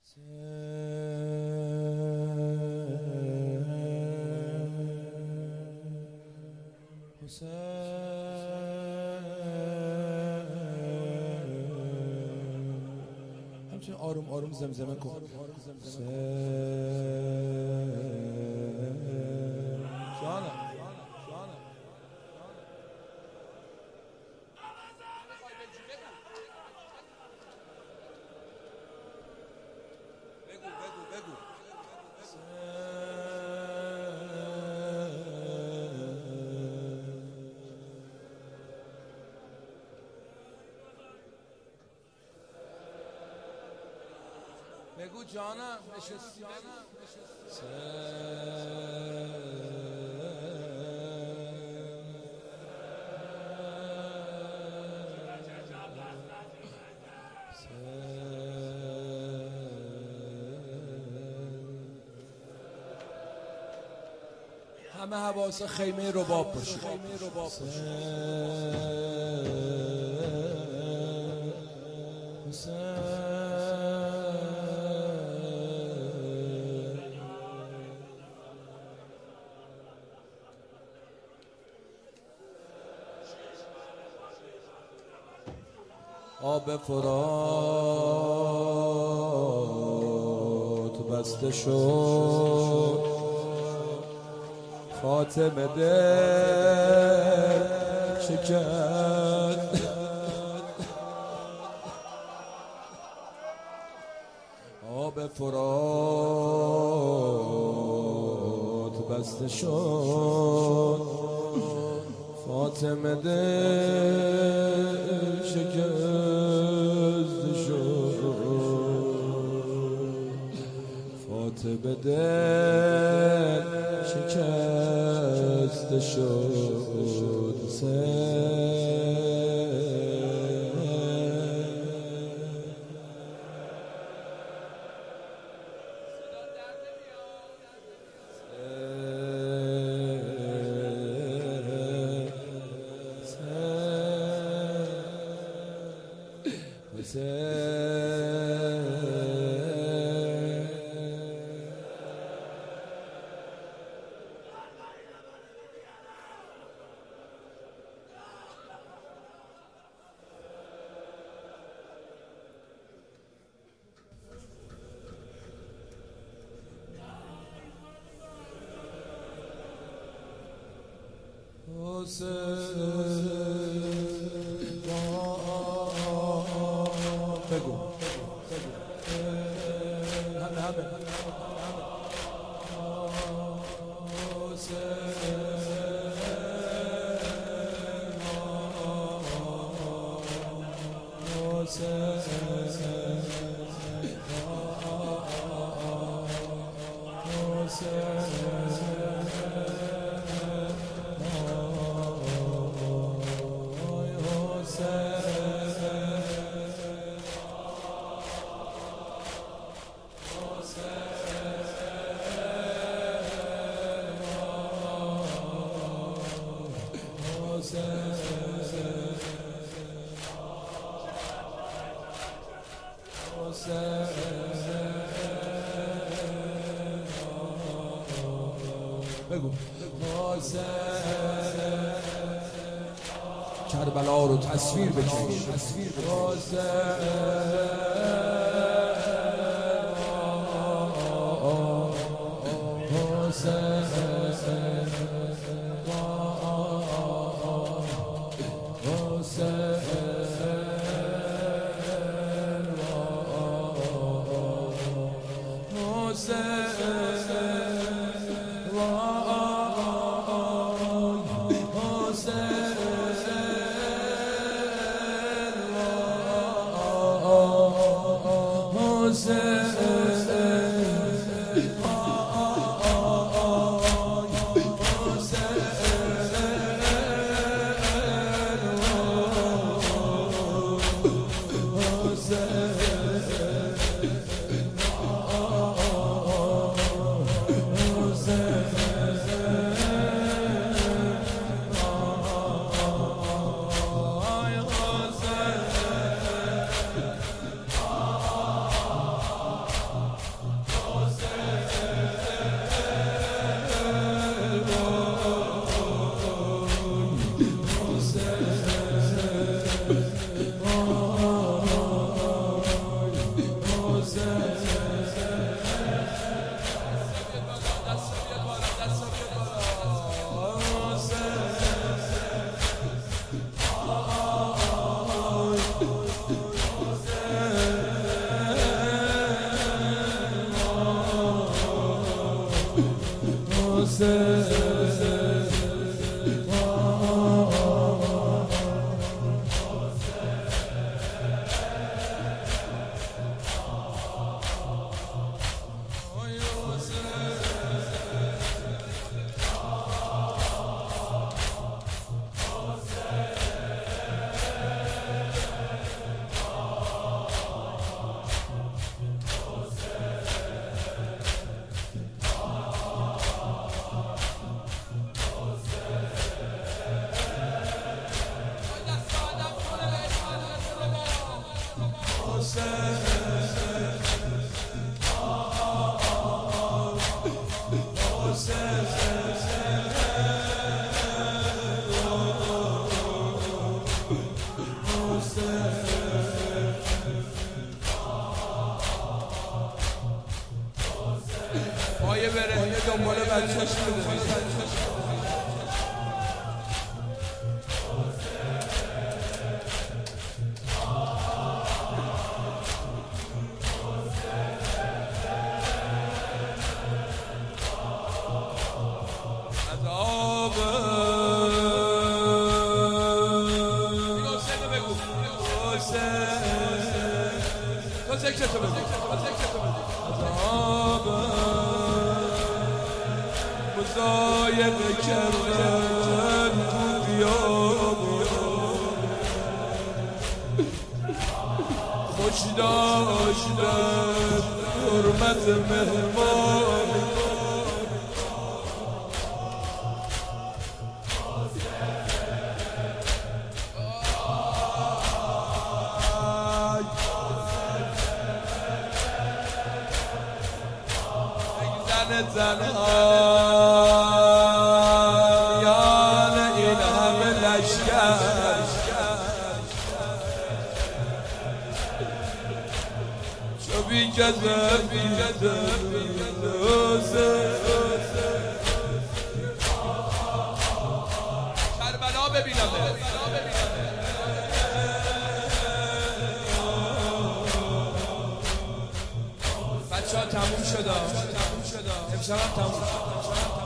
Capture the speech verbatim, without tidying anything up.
همچنین آروم آروم زمزمه کن. جانم بگو بگو بگو بگو جانم نشستی همه حواس خیمه رباب باشه. آب فرات بسته شد، فاطمه دل شکست. آب فرات بسته شد، فاطمه دل شکست شد. فاطمه دل شکست شد. بگو همه همه بگو کربلا رو تصویر بکش. حسین پایه بره یه دنبال بچه‌اش بده ذکرتو بگو ذکرتو بگو عذاب مضایقه کردن تو بیابون خوش داشتن حرمت مهمان زنها یان این همه لشکر چو بی کذب بی کذب کربلا ببینم بچه ها تموم شد امشب هم تموم شد